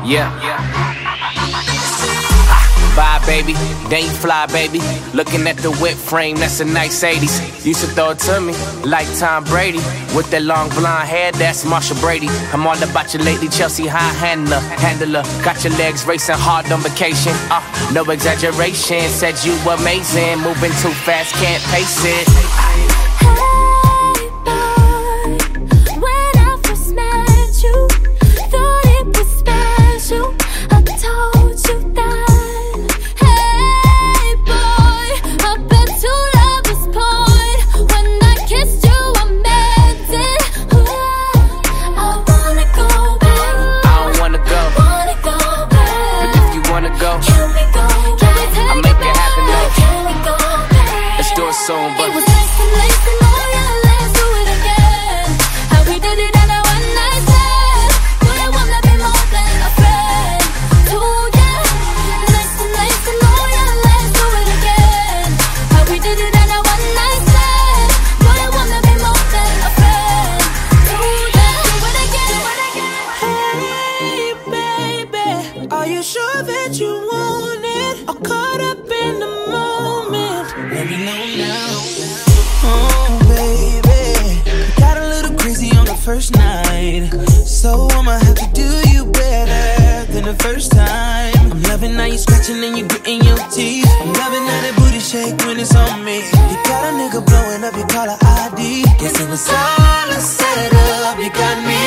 Yeah. Bye, baby. Then you fly, baby. Looking at the whip frame, that's a nice 80s. Used to throw it to me like Tom Brady. With that long blonde hair, that's Marsha Brady. I'm all about you lately, Chelsea high handler. Got your legs racing hard on vacation. No exaggeration, said you amazing. Moving too fast, can't pace it. Soon, but it was nice and late and all your let's do it again. How we did it on a one night stand. Boy, I wanna be more than a friend. Ooh, yeah. Nice and late and all your let's do it again. How we did it on a one night stand. Boy, I wanna be more than a friend. Ooh, yeah. Do it again, do it again. Hey, baby, are you sure that you want it? Or caught up in the moment? Let me know now. Oh, baby, got a little crazy on the first night, so I'ma have to do you better than the first time. I'm loving how you scratching and you gritting your teeth. I'm loving how that booty shake when it's on me. You got a nigga blowing up your caller ID. Guess it was all a setup. You got me